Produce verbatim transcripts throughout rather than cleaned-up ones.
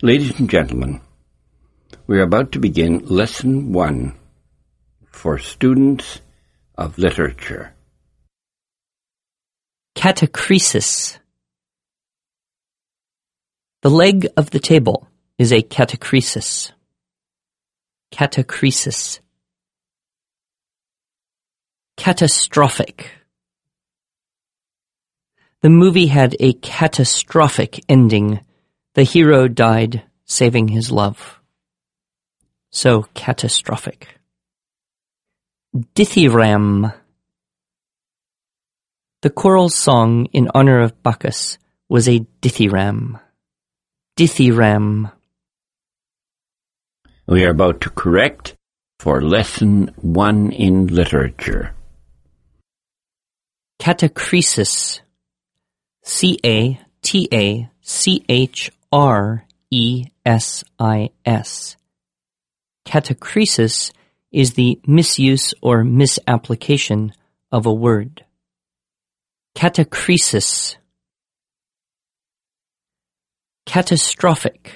Ladies and gentlemen, we are about to begin Lesson one for students of literature. Catachresis. The leg of the table is a catachresis. Catachresis. Catastrophic. The movie had a catastrophic ending. The hero died saving his love. So catastrophic. Dithyramb. The choral song in honor of Bacchus was a dithyramb. Dithyramb. We are about to correct for Lesson one in literature. Catachresis. C A T A C H R E S I S. Catachresis is the misuse or misapplication of a word. Catachresis. Catastrophic.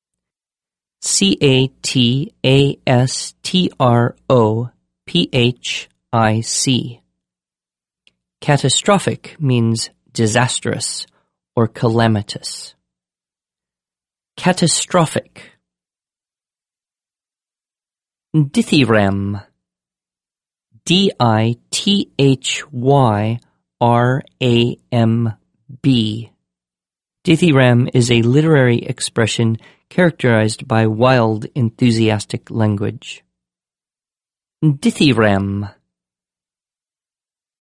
C A T A S T R O P H I C. Catastrophic means disastrous or calamitous. Catastrophic. Dithyramb. D I T H Y R A M B. Dithyramb is a literary expression characterized by wild, enthusiastic language. Dithyramb.